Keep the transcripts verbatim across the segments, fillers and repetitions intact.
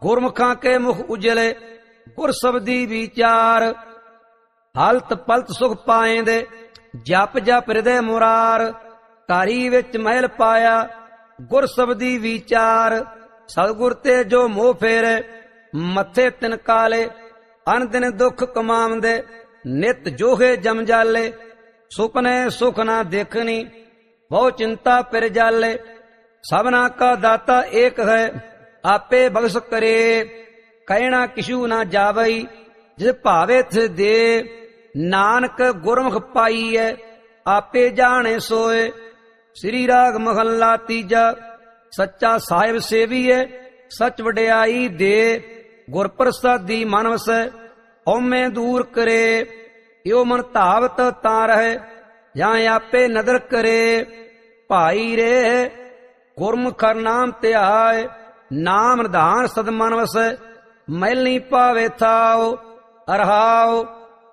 ਗੁਰਮੁਖਾਂ ਕੇ ਮੁਖ ਉਜਲੇ ਗੁਰ ਸਬਦੀ ਵਿਚਾਰ। ਹਲਤ ਪਲਤ ਸੁਖ ਪਾਏਂਦੇ ਜਪ ਜਪ ਹਿਰਦੇ ਮੁਰਾਰ। ਘਾਰੀ ਵਿੱਚ ਮਹਿਲ ਪਾਇਆ ਗੁਰ ਸਬਦੀ ਵਿਚਾਰ। ਸਤਿਗੁਰ ਤੇ ਜੋ ਮੋਹ ਫੇਰੇ ਮੱਥੇ ਤਿਨ ਕਾਲੇ। ਅਨ ਦਿਨ ਦੁੱਖ ਕਮਾਉਂਦੇ ਨਿਤ ਜੋਹੇ ਜਮਜਾਲੇ। ਸੁਪਨੇ ਸੁਖ ਨਾ ਦੇਖਣੀ ਬਹੁ ਚਿੰਤਾ ਪਿਰ ਜਾਲੇ। ਸਭਨਾ ਕਾ ਦਾਤਾ ਏਕ ਹੈ ਆਪੇ ਬਖਸ਼ ਕਰੇ। ਕਹਿਣਾ ਕਿਛੂ ਨਾ ਜਾਵਈ ਜਿਸ ਭਾਵੇ ਤਿਸ ਦੇ। ਨਾਨਕ ਗੁਰਮੁਖ ਪਾਈਐ ਆਪੇ ਜਾਣੇ ਸੋਏ। ਸ੍ਰੀ ਰਾਗ ਮਹੱਲਾ ਤੀਜਾ। ਸੱਚਾ ਸਾਹਿਬ ਸੇਵੀਐ ਸੱਚ ਵਡਿਆਈ ਦੇ। ਗੁਰ ਪ੍ਰਸਾਦੀ ਮਨ ਵਸੈ ਹਉਮੈ ਦੂਰ ਕਰੇ। ਇਉ ਮਨ ਧਾਵਤ ਤਾਂ ਰਹੇ ਜਾਂ ਆਪੇ ਨਦਰ ਕਰੇ। ਭਾਈ ਰੇ ਗੁਰਮੁਖ ਨਾਮ ਧਿਆਏ। ਨਾਮ ਨਿਧਾਨ ਸਦ ਮਨ ਵਸੈ ਮੈਲ ਨੀ ਪਾਵੇ ਥਾਉ। ਅਰਹਾਉ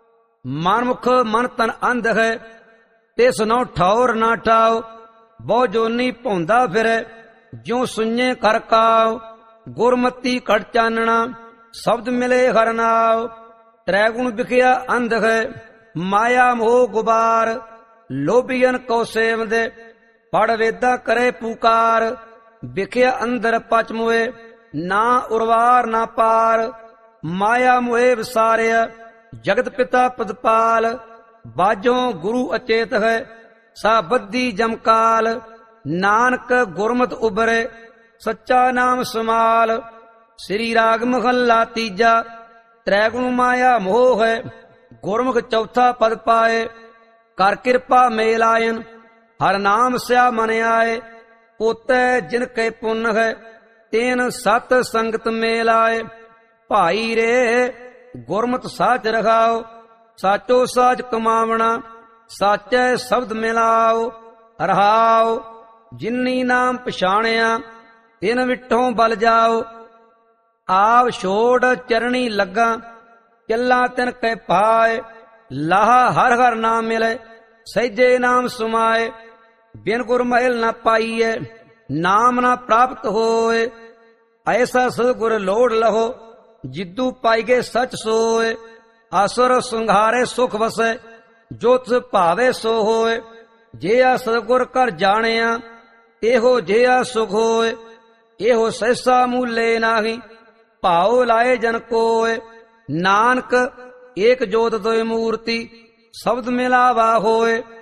ਮਨਮੁਖ ਮਨ ਤਨ ਅੰਧ ਹੈ ਤਿਸ ਨੋ ਠੌਰ ਨਾ ਠਾਉ। ਬਹੁ ਜੋਨੀ ਭੌਂਦਾ ਫਿਰੈ ਜਿਉ ਸੁਣੇ ਕਰ ਕਾਉ। ਗੁਰਮਤੀ ਘਟ ਚਾਨਣਾ ਸ਼ਬਦ ਮਿਲੇ ਹਰਿ ਨਾਉ। ਤ੍ਰੈ ਗੁਣ ਵਿਖਿਆ ਅੰਧ ਹੈ ਮਾਇਆ ਮੋਹ ਗੁਬਾਰ। ਲੋਭੀਅਨ ਕੋ ਸੇਵਦੇ ਪੜ ਵੇਦਾ ਕਰੇ ਪੁਕਾਰ। ਵਿਖਿਆ ਅੰਦਰ ਪਚ ਮੋਏ ਨਾ ਉਰਵਾਰ ਨਾ ਪਾਰ। ਮਾਇਆ ਮੋਏ ਵਿਸਾਰਿਆ ਜਗਤ ਪਿਤਾ ਪਦਪਾਲ। ਬਾਝੋਂ ਗੁਰੂ ਅਚੇਤ ਹੈ ਸਾ ਬੱਧੀ ਜਮਕਾਲ। ਨਾਨਕ ਗੁਰਮਤਿ ਉਬਰੇ ਸੱਚਾ ਨਾਮ ਸਮਾਲ। ਸ੍ਰੀ ਰਾਗ ਮਹੱਲਾ ਤੀਜਾ। ਤ੍ਰੈ ਗੁਣ ਮਾਇਆ ਮੋਹ ਹੈ ਗੁਰਮੁਖ ਚੌਥਾ ਪਦ ਪਾਏ। ਕਰ ਕਿਰਪਾ ਮੇਲ ਆਇਨ ਹਰ ਨਾਮ ਸਿਆ ਮਨ ਆਏ। ਪੋਤੈ ਜਿਨ ਕੈ ਪੁੰਨ ਹੈ ਤੈਨ ਸਤ ਸੰਗਤ ਮੇਲ ਆਏ। ਭਾਈ ਰੇ ਗੁਰਮਤਿ ਸਾਚ ਰਖਾਓ ਸਾਚੋ ਸਾਚ ਕਮਾਵਣਾ। ਸਾਚੈ ਸ਼ਬਦ ਮਿਲਾਓ ਰਹਾਉ। ਜਿਨੀ ਨਾਮ ਪਛਾਣਿਆ ਤਿਨ ਵਿਟੋਂ ਬਲ ਜਾਓ। ਆਪ ਛੋੜ ਚਰਣੀ ਲੱਗਾ ਚੱਲਾ ਤਿਨ ਕੈ ਪਾਏ। ਲਾਹਾ ਹਰ ਹਰ ਨਾਮ ਮਿਲੇ ਸਹਿਜੇ ਨਾਮ ਸੁਮਾਏ। ਬਿਨ ਗੁਰ ਮਹਿਲ ਨਾ ਪਾਈਐ ਨਾਮ ਨਾ ਪ੍ਰਾਪਤ ਹੋਏ। ਐਸਾ ਸਤਿਗੁਰ ਲੋੜ ਲਹੋ ਜਿੱਦੂ ਪਾਈਗੇ ਸਚ ਸੋਏ। ਆਸੁਰ ਸੰਘਾਰੇ ਸੁਖ ਵਸੈ ਜੋ ਤਿਸ ਭਾਵੇ ਸੋ ਹੋਏ। ਜੇ ਆ ਸਤਿਗੁਰ ਕਰ ਜਾਣਿਆ ਇਹੋ ਜਿਹਾ ਸੁਖ ਹੋਏ। ਇਹੋ ਸਹਿਸਾ ਮੂਲੇ ਨਾਹੀ ਭਾਉ ਲਾਏ ਜਨ ਕੋਏ। ਨਾਨਕ ਏਕ ਜੋਤ ਦੋਇ ਮੂਰਤੀ ਸ਼ਬਦ ਮਿਲਾਵਾ ਹੋਏ।